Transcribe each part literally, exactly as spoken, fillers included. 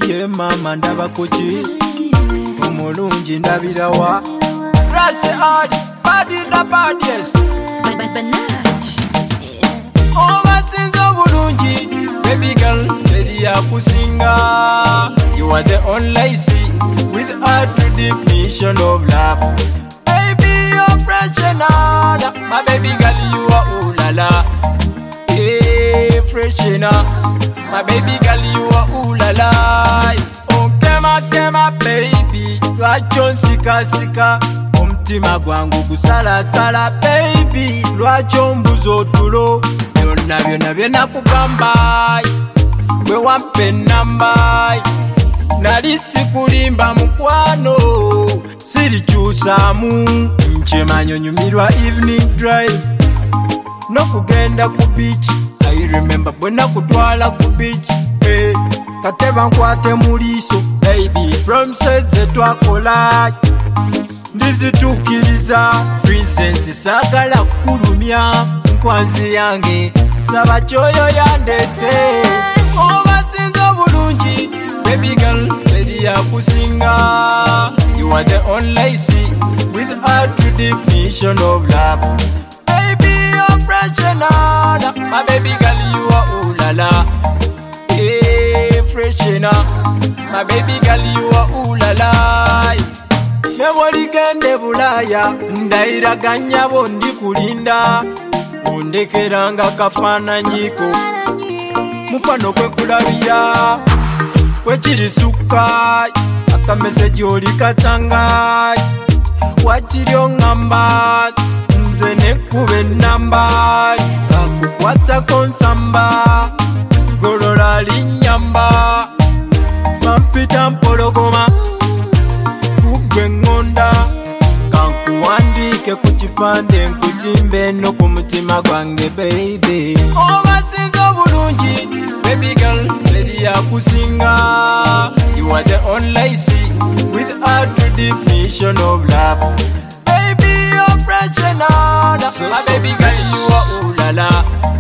ye mama ndaba kuki omulungi ndabirawa Rasi adi badi na badies obasinza obulungi baby girl teri yakusinga you are the only see with a true definition of love baby you're fresh and all my baby girl you are ooh la la hey fresh and all my baby girl you are ooh la la oh kema kema baby lwacho sika sika omutima gwangu gusala sala baby lwacho mbuzo otulo byonna byonna byenakugamba gwe wampe namba nali sikulimba mukwano sirikyusaamu nkyemanya onyumirwa evening drive n'okugenda ku beach I remember bwe nakutwala ku beach hey, kateba nkwate mu liiso baby promises zetwakola ndizituukiriza princess saagala kukulumya nkwanzi yange saba kyoyo yandete obasinza obulungi baby girl teri yakusinga you are the only see with a true definition of love baby you're fresh and all my baby girl you are ooh la la hey fresh and all my baby girl you are ooh la la newoligende bulaya ndayiraganya bondi kulinda ondekeranga kafananyiko mupano kwe kulabira wekirisuka akameseji olikasanga wakiri oŋŋamba nze nekuba ennamba kakukwatako nsamba golola linnyamba mampita mpologoma kugwe ŋŋonda kankuwandiike ku kipande nkutimbe no ku mutima gwange baby obasinza obulungi baby girl teri yakusinga you are the only see with a true definition of love baby you're fresh and all so, my so baby girl you are ooh la la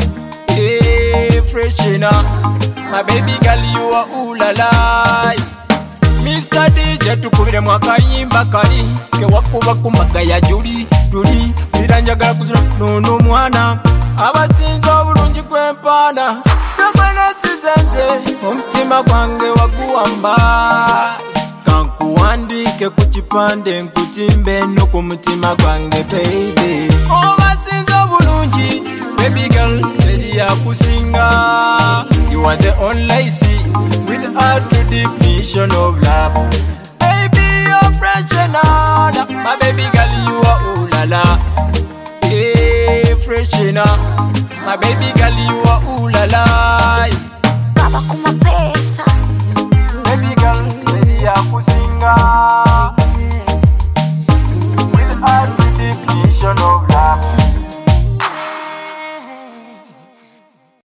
hey fresh and all my baby girl you are ooh la la Mister D J tukubire mwakayimba kali kewakuba kumagaya juli duli biranjagala kuzina nono mwana abasinza obulungi kwempana nagwena sizenze omutima gwange waguwamba kankuwandike ku kipande nkutimbe no ku mutima gwange baby obasinza obulungi baby girl teri yakusinga you are the only see with a true definition of love baby you're fresh and all my baby girl you are ooh la la hey fresh and all my baby girl you